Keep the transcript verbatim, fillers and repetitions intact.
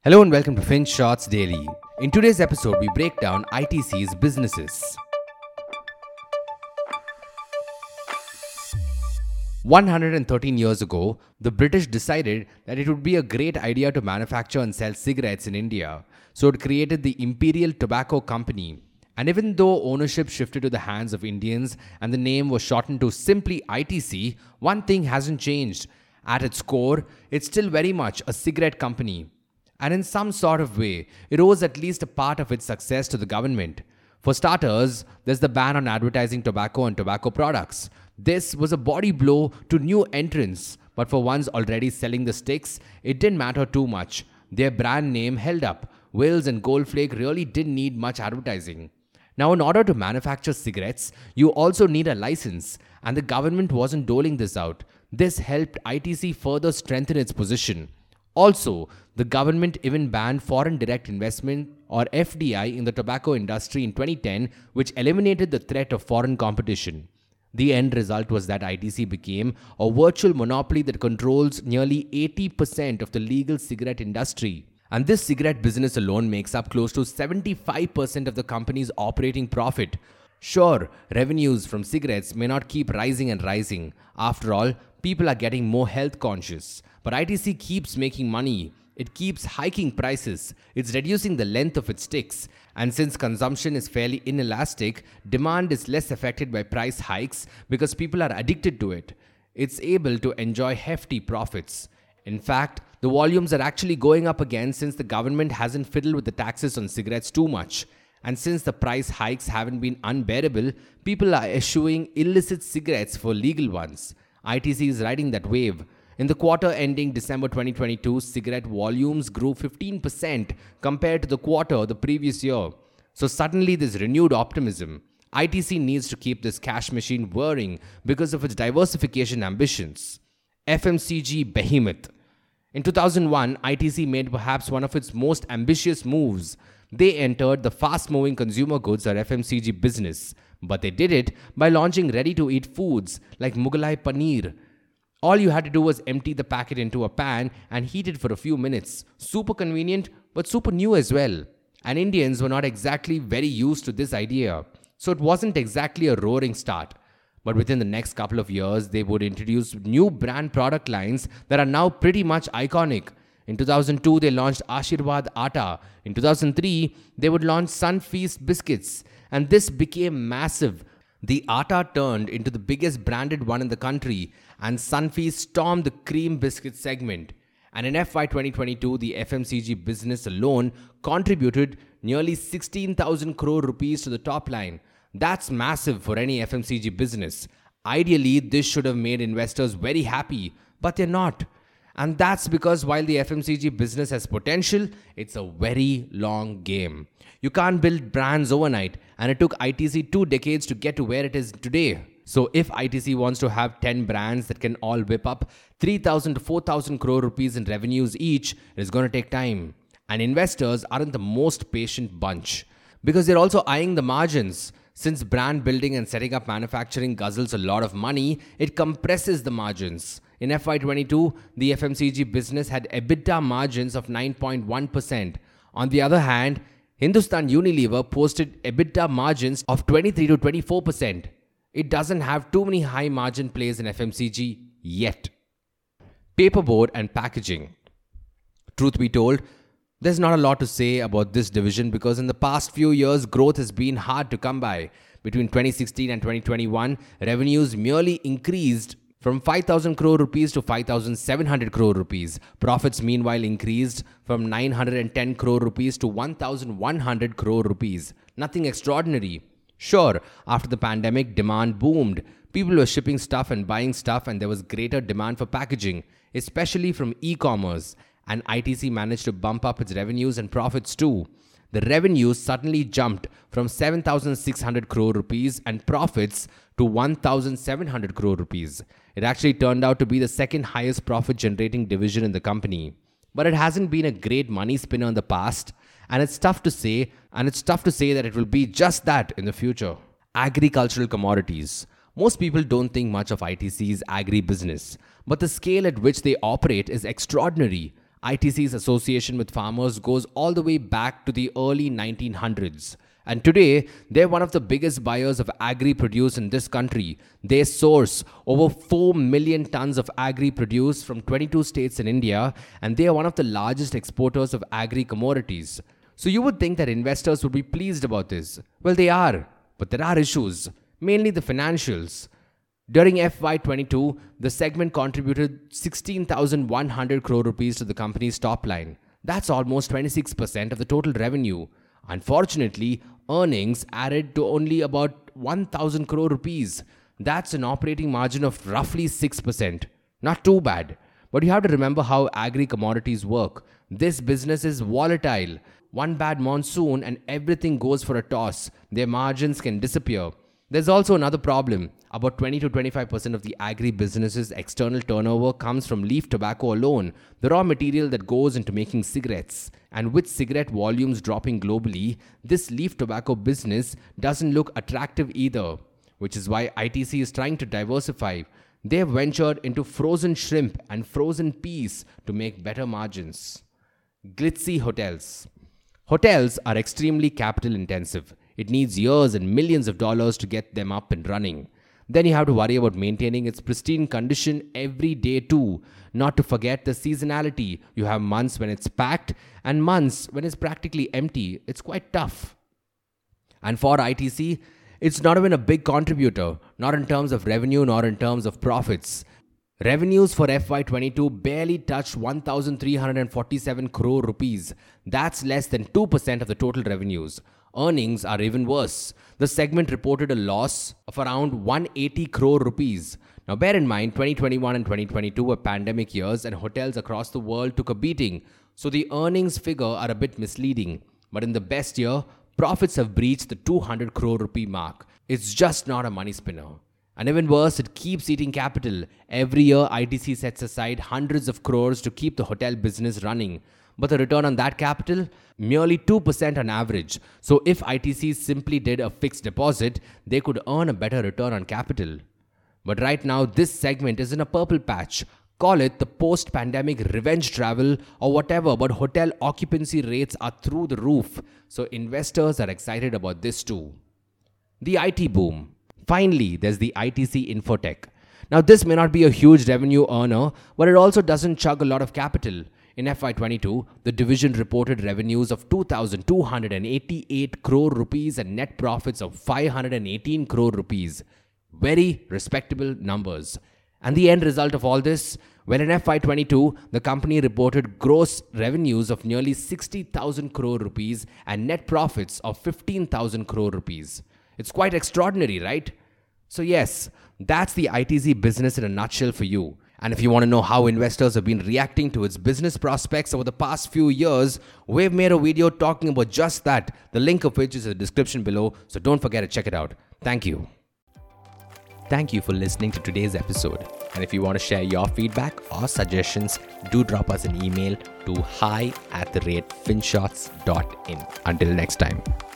Hello and welcome to Finch Shots Daily. In today's episode, we break down I T C's businesses. one hundred thirteen years ago, the British decided that it would be a great idea to manufacture and sell cigarettes in India, so it created the Imperial Tobacco Company. And even though ownership shifted to the hands of Indians and the name was shortened to simply I T C, one thing hasn't changed. At its core, it's still very much a cigarette company. And in some sort of way, it owes at least a part of its success to the government. For starters, there's the ban on advertising tobacco and tobacco products. This was a body blow to new entrants, but for ones already selling the sticks, it didn't matter too much. Their brand name held up. Wills and Goldflake really didn't need much advertising. Now, in order to manufacture cigarettes, you also need a license, and the government wasn't doling this out. This helped I T C further strengthen its position. Also, the government even banned foreign direct investment or F D I in the tobacco industry in twenty ten, which eliminated the threat of foreign competition. The end result was that I T C became a virtual monopoly that controls nearly eighty percent of the legal cigarette industry. And this cigarette business alone makes up close to seventy-five percent of the company's operating profit. Sure, revenues from cigarettes may not keep rising and rising. After all, people are getting more health conscious. But I T C keeps making money. It keeps hiking prices. It's reducing the length of its sticks. And since consumption is fairly inelastic, demand is less affected by price hikes because people are addicted to it. It's able to enjoy hefty profits. In fact, the volumes are actually going up again since the government hasn't fiddled with the taxes on cigarettes too much. And since the price hikes haven't been unbearable, people are eschewing illicit cigarettes for legal ones. I T C is riding that wave. In the quarter ending December twenty twenty-two, cigarette volumes grew fifteen percent compared to the quarter the previous year. So suddenly there's renewed optimism. I T C needs to keep this cash machine whirring because of its diversification ambitions. F M C G behemoth. In two thousand one, I T C made perhaps one of its most ambitious moves. They entered the fast-moving consumer goods or F M C G business, but they did it by launching ready-to-eat foods like Mughalai Paneer. All you had to do was empty the packet into a pan and heat it for a few minutes. Super convenient, but super new as well. And Indians were not exactly very used to this idea, so it wasn't exactly a roaring start. But within the next couple of years, they would introduce new brand product lines that are now pretty much iconic. In two thousand two, they launched Ashirwad Atta. In two thousand three, they would launch Sunfeast biscuits. And this became massive. The Atta turned into the biggest branded one in the country, and Sunfeast stormed the cream biscuit segment. And in F Y twenty twenty-two, the F M C G business alone contributed nearly sixteen thousand crore rupees to the top line. That's massive for any F M C G business. Ideally, this should have made investors very happy, but they're not. And that's because while the F M C G business has potential, it's a very long game. You can't build brands overnight, and it took I T C two decades to get to where it is today. So if I T C wants to have ten brands that can all whip up three thousand to four thousand crore rupees in revenues each, it is going to take time. And investors aren't the most patient bunch, because they're also eyeing the margins. Since brand building and setting up manufacturing guzzles a lot of money, it compresses the margins. In F Y twenty-two, the F M C G business had EBITDA margins of nine point one percent. On the other hand, Hindustan Unilever posted EBITDA margins of twenty-three to twenty-four percent. It doesn't have too many high margin plays in F M C G yet. Paperboard and packaging. Truth be told, there's not a lot to say about this division because in the past few years, growth has been hard to come by. Between twenty sixteen and twenty twenty-one, revenues merely increased from five thousand crore rupees to five thousand seven hundred crore rupees. Profits meanwhile increased from nine hundred ten crore rupees to one thousand one hundred crore rupees. Nothing extraordinary. Sure, after the pandemic, demand boomed. People were shipping stuff and buying stuff, and there was greater demand for packaging, especially from e-commerce. And I T C managed to bump up its revenues and profits too. The revenues suddenly jumped from seven thousand six hundred crore rupees and profits to one thousand seven hundred crore rupees. It actually turned out to be the second highest profit generating division in the company. But it hasn't been a great money spinner in the past, and it's tough to say, and it's tough to say that it will be just that in the future. Agricultural commodities. Most people don't think much of I T C's agri-business, but the scale at which they operate is extraordinary. I T C's association with farmers goes all the way back to the early nineteen hundreds. And today, they're one of the biggest buyers of agri-produce in this country. They source over four million tons of agri-produce from twenty-two states in India, and they are one of the largest exporters of agri-commodities. So you would think that investors would be pleased about this. Well, they are, but there are issues, mainly the financials. During F Y twenty-two, the segment contributed sixteen thousand one hundred crore rupees to the company's top line. That's almost twenty-six percent of the total revenue. Unfortunately, earnings added to only about one thousand crore rupees. That's an operating margin of roughly six percent. Not too bad. But you have to remember how agri-commodities work. This business is volatile. One bad monsoon and everything goes for a toss. Their margins can disappear. There's also another problem. About twenty to twenty-five percent of the agri-business's external turnover comes from leaf tobacco alone, the raw material that goes into making cigarettes. And with cigarette volumes dropping globally, this leaf tobacco business doesn't look attractive either, which is why I T C is trying to diversify. They have ventured into frozen shrimp and frozen peas to make better margins. Glitzy hotels. Hotels are extremely capital intensive. It needs years and millions of dollars to get them up and running. Then you have to worry about maintaining its pristine condition every day too. Not to forget the seasonality. You have months when it's packed and months when it's practically empty. It's quite tough. And for I T C, it's not even a big contributor, not in terms of revenue nor in terms of profits. Revenues for F Y twenty-two barely touched one thousand three hundred forty-seven crore rupees. That's less than two percent of the total revenues. Earnings are even worse. The segment reported a loss of around one hundred eighty crore rupees. Now bear in mind, twenty twenty-one and twenty twenty-two were pandemic years and hotels across the world took a beating. So the earnings figure are a bit misleading. But in the best year, profits have breached the two hundred crore rupee mark. It's just not a money spinner. And even worse, it keeps eating capital. Every year, I T C sets aside hundreds of crores to keep the hotel business running. But the return on that capital? Merely two percent on average. So if I T C simply did a fixed deposit, they could earn a better return on capital. But right now, this segment is in a purple patch. Call it the post-pandemic revenge travel or whatever, but hotel occupancy rates are through the roof. So investors are excited about this too. The I T boom. Finally, there's the I T C Infotech. Now, this may not be a huge revenue earner, but it also doesn't chug a lot of capital. In F Y twenty-two, the division reported revenues of two thousand two hundred eighty-eight crore rupees and net profits of five hundred eighteen crore rupees. Very respectable numbers. And the end result of all this? Well, in F Y twenty-two, the company reported gross revenues of nearly sixty thousand crore rupees and net profits of fifteen thousand crore rupees. It's quite extraordinary, right? So yes, that's the I T C business in a nutshell for you. And if you want to know how investors have been reacting to its business prospects over the past few years, we've made a video talking about just that, the link of which is in the description below, so don't forget to check it out. Thank you. Thank you for listening to today's episode. And if you want to share your feedback or suggestions, do drop us an email to hi at the rate finshots dot in. Until next time.